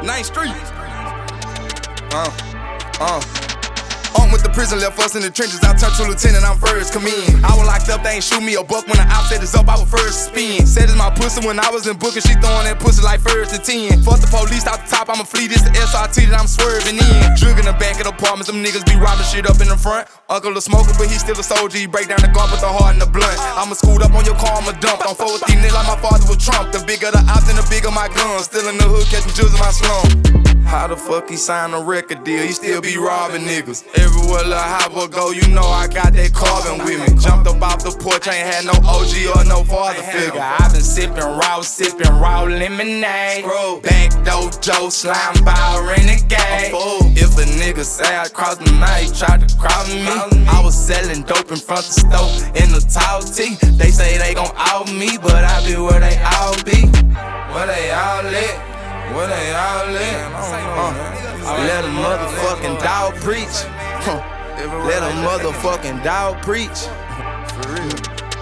9th Street. On with the prison, left us in the trenches. I turned to lieutenant, I'm first. Come in. I was locked up, they ain't shoot me a buck. When the op said it's up, I was first spin. Said it's my pussy when I was in booking. She throwing that pussy like first and 10. Fuck the police out the top, I'ma flee. This the SRT that I'm swerving in. Drug in the back of the apartments, them niggas be robbing shit up in the front. Uncle a smoker, but he still a soldier. He break down the guard with the heart and the blunt. I'ma scoot up on your car, I'ma dump. Don't fuck with these niggas like my father was Trump. The bigger the ops and the bigger my guns. Still in the hood, catching jewels in my slum. How the fuck he signed a record deal? He still be robbing niggas. Everywhere Lil Hopper go, you know I got that carbon with me. Jumped up off the porch, ain't had no OG or no father figure. I been sipping raw lemonade. Back dojo, slime ball, renegade. If a nigga say I crossed the night, tried to cross me. I was selling dope in front of the stove in the tall tee. They say they gon' out me, but I be where they all be. Where they all at? Where they all at? Let a motherfucking dog preach. Let a motherfucking dog preach. For real.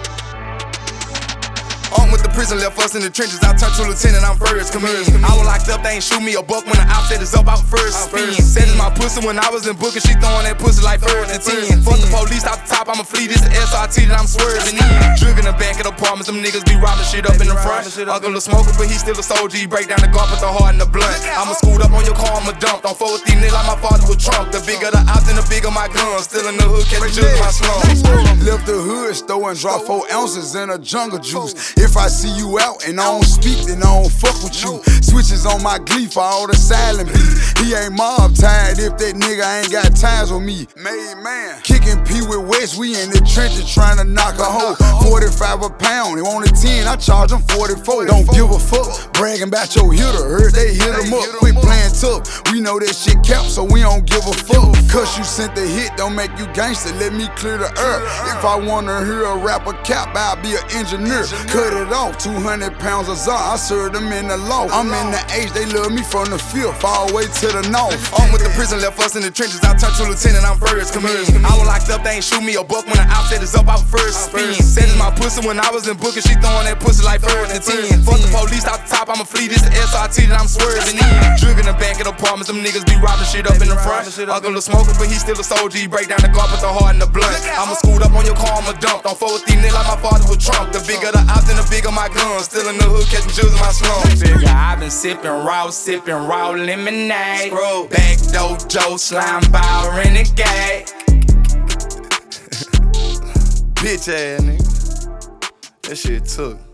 On with the prison, left us in the trenches. I turned to lieutenant, I'm first. Come in. I was locked up, they ain't shoot me a buck. When the op said it's up, I was first spin. Said it's my pussy when I was in booking. She throwing that pussy like first and 10. Fuck the police out the top, I'ma flee. This the SRT that I'm swerving in. Drug in the back of the apartments, them niggas be robbing shit up in the front. Uncle a smoker, but he still a soldier. He break down the guard with the heart and the blunt. I'ma scoot up on your car, I'ma dump. Don't fuck with these niggas like my father was Trump. The bigger the ops and the bigger my guns. Still in the hood, catching jewels in my slum. Left the hood store and drop 4 ounces in a jungle juice. If I see you out and I don't speak, then I don't fuck with you. Switches on my glee for all the silent beef. He ain't mob tired if that nigga ain't got ties with me. Made man. Kicking P with West, we in the trenches trying to knock a hoe. 45 a pound, he wanted 10, I charge him 44. Don't give a fuck, bragging about your hitter. Heard they hit him up, quit playing tough. We know that shit cap, so we don't give a fuck. Cause you sent the hit, don't make you gangster, let me clear the earth. If I wanna hear a rapper cap, I'll be an engineer. Cut it off, 200 pounds of Zon, I served them in the law. I'm in the H, they love me from the field, far away to the north. On with the prison, left us in the trenches. I turned to lieutenant, I'm first. Come in. I was locked up, they ain't shoot me a buck. When the op said it's up, I was first spin. Said it's my pussy when I was in booking. She throwing that pussy like first and 10. Fuck the police out the top, I'ma flee. This the SRT that I'm swerving in. Drug in the back of the apartments, them niggas be robbing shit up in the front. Uncle a smoker, but he still a soldier. He break down the guard with the heart and the blunt. I'ma scoot up on your car, I'ma dump. Don't fuck with these niggas like my father was Trump. The bigger the ops and the bigger my guns. Still in the hood, catching jewels in my slum. I been sipping raw lemonade. Back dojo, slime ball, renegade. Bitch ass nigga. That shit took.